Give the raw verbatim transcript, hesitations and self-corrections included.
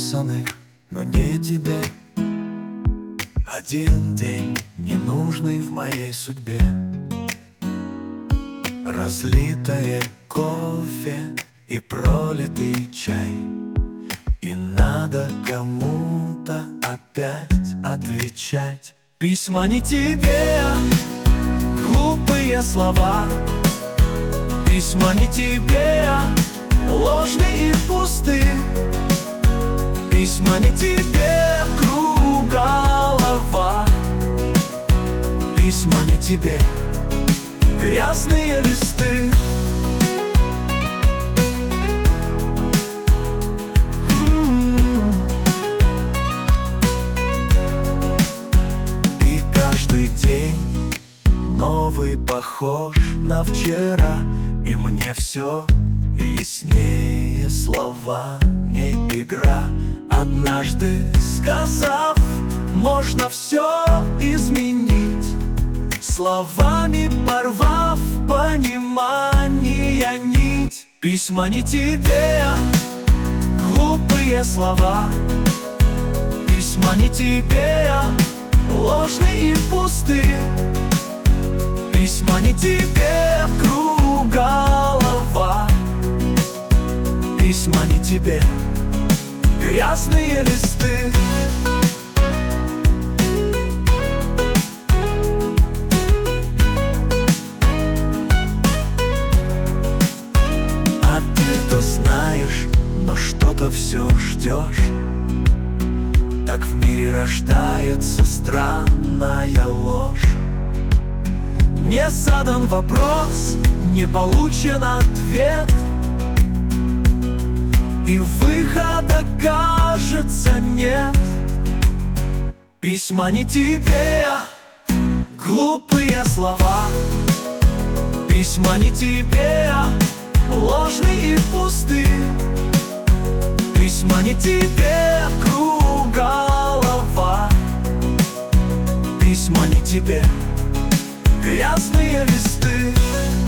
написаны, но не тебе. Один день, ненужный в моей судьбе. Разлитое кофе и пролитый чай, и надо кому-то опять отвечать. Письма не тебе, глупые слова. Письма не тебе, ложные и пустые. Письма не тебе, круг голова. Письма не тебе, грязные листы. И каждый день новый похож на вчера, и мне все яснее слова не игра. Однажды сказав, можно все изменить, словами порвав понимание нить. Письма не тебе, глупые слова. Письма не тебе, ложные и пустые. Письма не тебе, круг голова. Письма не тебе, грязные листы. А ты-то знаешь, но что-то все ждешь. Так в мире рождается странная ложь. Не задан вопрос, не получен ответ, и выхода, кажется, нет. Письма не тебе, глупые слова. Письма не тебе, ложные и пустые. Письма не тебе, круг голова. Письма не тебе, грязные листы.